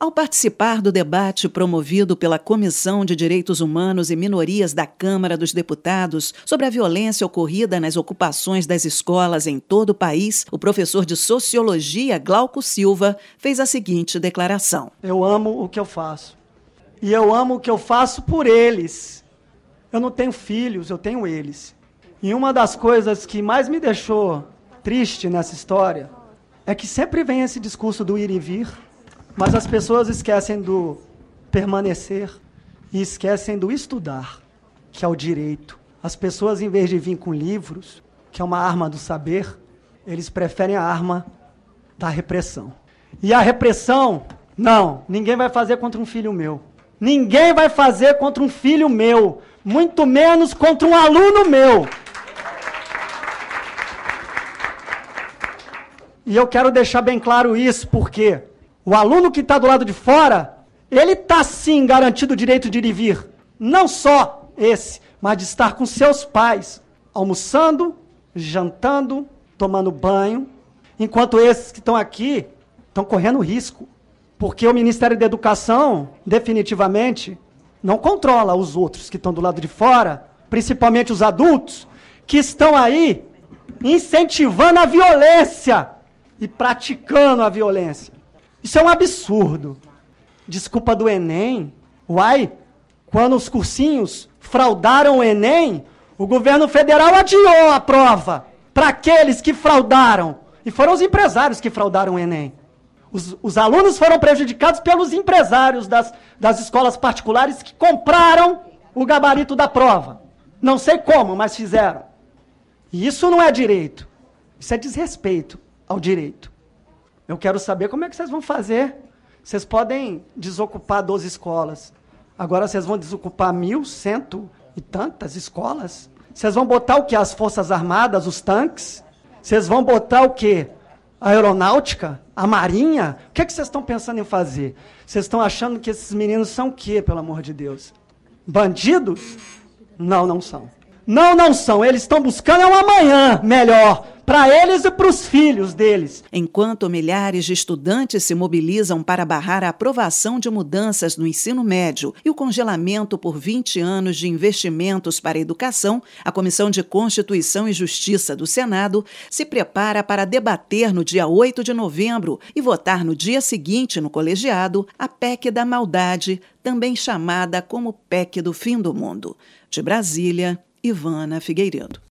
Ao participar do debate promovido pela Comissão de Direitos Humanos e Minorias da Câmara dos Deputados sobre a violência ocorrida nas ocupações das escolas em todo o país, o professor de Sociologia, Glauco Silva, fez a seguinte declaração. Eu amo o que eu faço. E eu amo o que eu faço por eles. Eu não tenho filhos, eu tenho eles. E uma das coisas que mais me deixou triste nessa história é que sempre vem esse discurso do ir e vir, mas as pessoas esquecem do permanecer e esquecem do estudar, que é o direito. As pessoas, em vez de vir com livros, que é uma arma do saber, eles preferem a arma da repressão. E a repressão, não, ninguém vai fazer contra um filho meu. Ninguém vai fazer contra um filho meu, muito menos contra um aluno meu. E eu quero deixar bem claro isso, porque o aluno que está do lado de fora, ele está sim garantido o direito de ir e vir. Não só esse, mas de estar com seus pais, almoçando, jantando, tomando banho, enquanto esses que estão aqui estão correndo risco. Porque o Ministério da Educação, definitivamente, não controla os outros que estão do lado de fora, principalmente os adultos, que estão aí incentivando a violência e praticando a violência. Isso é um absurdo. Desculpa do Enem. Uai, quando os cursinhos fraudaram o Enem, o governo federal adiou a prova para aqueles que fraudaram. E foram os empresários que fraudaram o Enem. Os alunos foram prejudicados pelos empresários das escolas particulares que compraram o gabarito da prova. Não sei como, mas fizeram. E isso não é direito. Isso é desrespeito ao direito. Eu quero saber como é que vocês vão fazer. Vocês podem desocupar 12 escolas. Agora vocês vão desocupar 1.100 e tantas escolas? Vocês vão botar o quê? As Forças Armadas, os tanques? Vocês vão botar o quê? A aeronáutica? A marinha? O que é que vocês estão pensando em fazer? Vocês estão achando que esses meninos são o quê, pelo amor de Deus? Bandidos? Não, não são. Não, não são. Eles estão buscando um amanhã melhor para eles e para os filhos deles. Enquanto milhares de estudantes se mobilizam para barrar a aprovação de mudanças no ensino médio e o congelamento por 20 anos de investimentos para a educação, a Comissão de Constituição e Justiça do Senado se prepara para debater no dia 8 de novembro e votar no dia seguinte no colegiado a PEC da maldade, também chamada como PEC do fim do mundo. De Brasília, Ivana Figueiredo.